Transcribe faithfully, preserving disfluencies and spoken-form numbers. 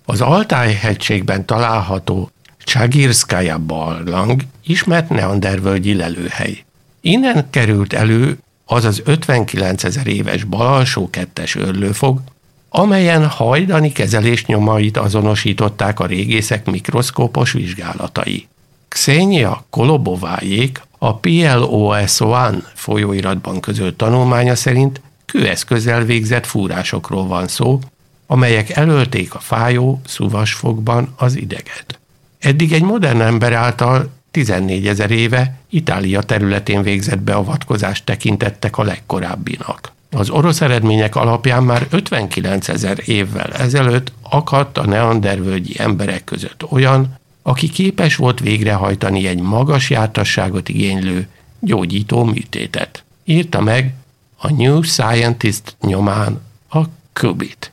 Az Altáj-hegységben található Csagirszkaja barlang ismert neandervölgyi lelőhely. Innen került elő az az ötvenkilencezer éves Bal-alsó kettes őrlőfog, amelyen hajdani kezelés nyomait azonosították a régészek mikroszkópos vizsgálatai. Ksenia Kolobovájék a P L O S egy folyóiratban közölt tanulmánya szerint kőeszközzel végzett fúrásokról van szó, amelyek elölték a fájó szuvasfogban az ideget. Eddig egy modern ember által tizennégyezer éve Itália területén végzett beavatkozást tekintettek a legkorábbinak. Az orosz eredmények alapján már ötvenkilencezer évvel ezelőtt akadt a neandervölgyi emberek között olyan, aki képes volt végrehajtani egy magas jártasságot igénylő gyógyító műtétet. Írta meg a New Scientist nyomán a Kubit.